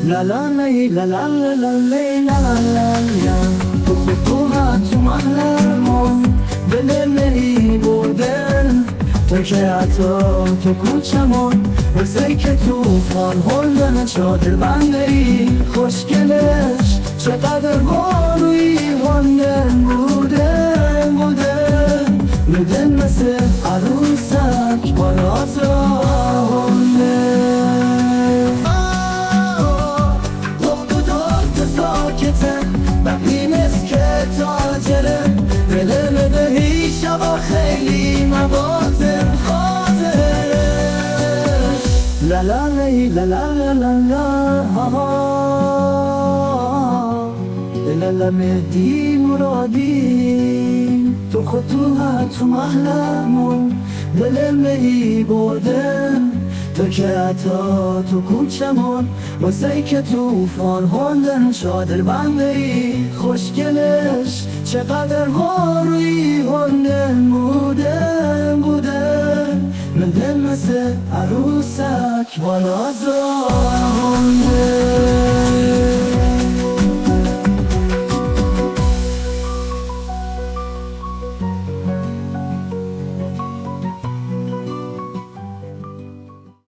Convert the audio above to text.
لا لا لی لا لا لا لا لی لا لا لا لا. تو خطوها تو محلمون دل می بردن، تو که حتی تو کوچمون روزی که توفان هلدن چادر بنده ای خوشگلش چقدر باروی هندن بودن بودن مثل عروسک با ناز هنده. بقی که تاجره دل بدهی شبا خیلی مواطن خاطرش. لا لا لی لا لا لا لا لا لا مهدی مرادی. تو خطوها تو محلمون دل می بردن، تو که حتی تو کوچمون واسه که توفان هندن چادر بنده ای خوشگلش چقدر واروی هندن بودن من دل مثل عروسک با ناز هنده.